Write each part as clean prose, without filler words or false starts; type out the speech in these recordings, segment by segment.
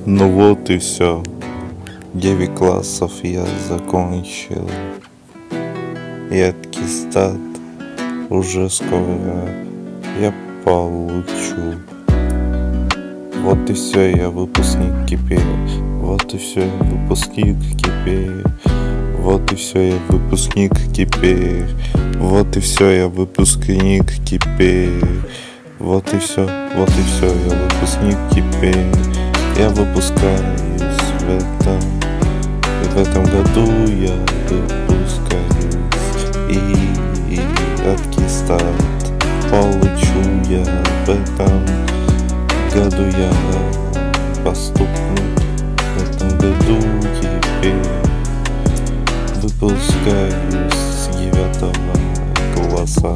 Ну вот и все. 9 классов я закончил. И аттестат уже скоро я получу. Вот и все, я выпускник теперь. Вот и все, я выпускник теперь. Вот и все, я выпускник теперь. Вот и все, я выпускник теперь. Вот и все, я выпускник теперь. Я выпускаюсь в этом году я выпускаюсь. И аттестат получу я в этом году. Я поступлю в этом году теперь. Выпускаюсь с 9 класса.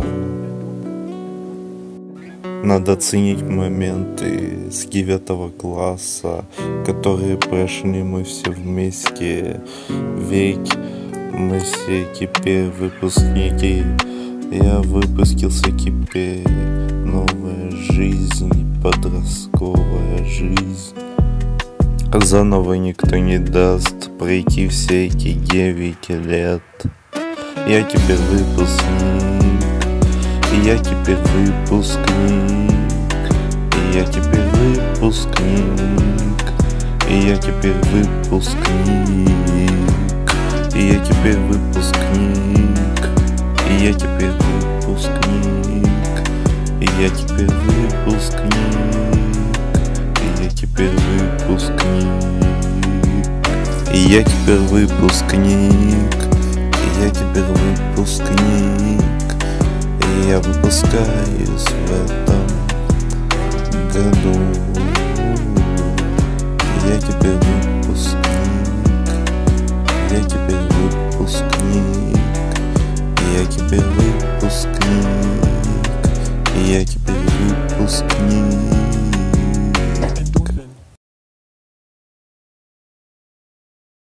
Надо оценить моменты с 9 класса, которые прошли мы все вместе. Ведь мы все теперь выпускники. Я выпустился теперь. Новая жизнь, подростковая жизнь. Заново никто не даст пройти все эти 9 лет. Я теперь выпускник. И я теперь выпускник. И я теперь выпускник. И я теперь выпускник. И я теперь выпускник. И я теперь выпускник. И я теперь выпускник. И я теперь выпускник. И я теперь выпускник. И я теперь выпускник. И я выпускаюсь в этом году. И я теперь выпускник. Я теперь выпускник. И я теперь выпускник. И я теперь выпускник.